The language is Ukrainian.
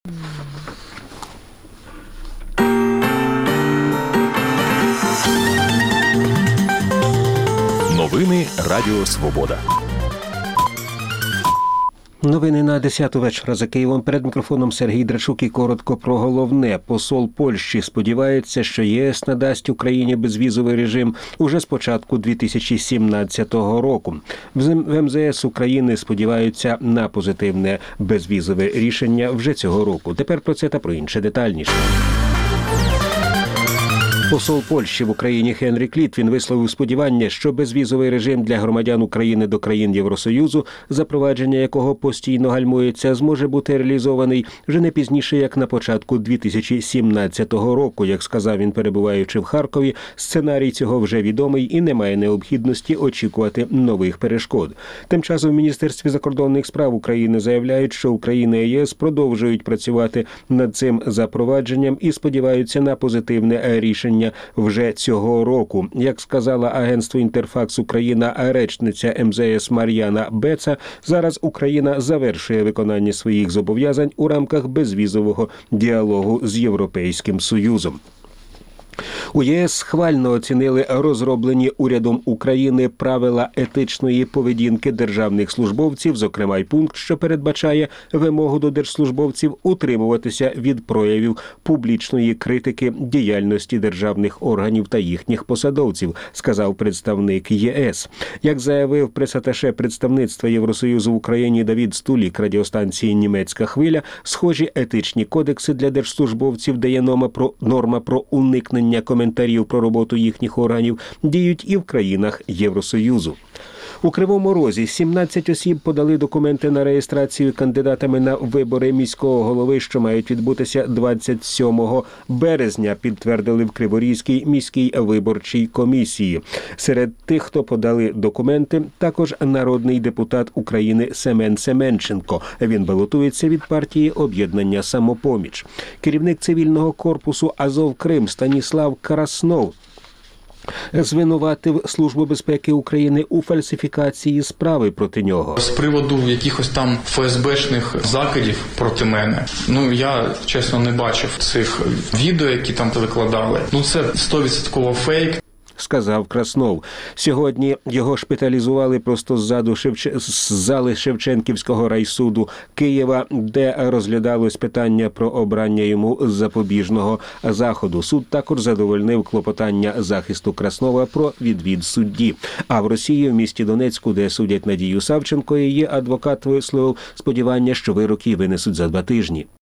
Новини Радіо Свобода. Новини на 10-ту вечора за Києвом. Перед мікрофоном Сергій Драчук і коротко про головне. Посол Польщі сподівається, що ЄС надасть Україні безвізовий режим уже з початку 2017 року. В МЗС України сподіваються на позитивне безвізове рішення вже цього року. Тепер про це та про інше детальніше. Посол Польщі в Україні Хенрік Літвін висловив сподівання, що безвізовий режим для громадян України до країн Євросоюзу, запровадження якого постійно гальмується, зможе бути реалізований вже не пізніше, як на початку 2017 року. Як сказав він, перебуваючи в Харкові, сценарій цього вже відомий і немає необхідності очікувати нових перешкод. Тим часом в Міністерстві закордонних справ України заявляють, що Україна і ЄС продовжують працювати над цим запровадженням і сподіваються на позитивне рішення вже цього року. Як сказала агентство «Інтерфакс Україна» речниця МЗС Мар'яна Беца, зараз Україна завершує виконання своїх зобов'язань у рамках безвізового діалогу з Європейським Союзом. У ЄС схвально оцінили розроблені урядом України правила етичної поведінки державних службовців, зокрема й пункт, що передбачає вимогу до держслужбовців утримуватися від проявів публічної критики діяльності державних органів та їхніх посадовців, сказав представник ЄС. Як заявив прес-аташе представництва Євросоюзу в Україні Давід Стулік радіостанції «Німецька хвиля», схожі етичні кодекси для держслужбовців, де є норма про уникнення коментарів про роботу їхніх органів, діють і в країнах Євросоюзу. У Кривому Розі 17 осіб подали документи на реєстрацію кандидатами на вибори міського голови, що мають відбутися 27 березня, підтвердили в Криворізькій міській виборчій комісії. Серед тих, хто подали документи, також народний депутат України Семен Семенченко. Він балотується від партії «Об'єднання Самопоміч». Керівник цивільного корпусу «Азов Крим» Станіслав Краснов звинуватив Службу безпеки України у фальсифікації справи проти нього. З приводу якихось там ФСБшних закидів проти мене, я, чесно, не бачив цих відео, які там викладали. Це 100% фейк. Сказав Краснов. Сьогодні його шпиталізували просто ззаду з зали Шевченківського райсуду Києва, де розглядалось питання про обрання йому запобіжного заходу. Суд також задовольнив клопотання захисту Краснова про відвід судді. А в Росії, в місті Донецьку, де судять Надію Савченко, її адвокат висловив сподівання, що вироки винесуть за 2 тижні.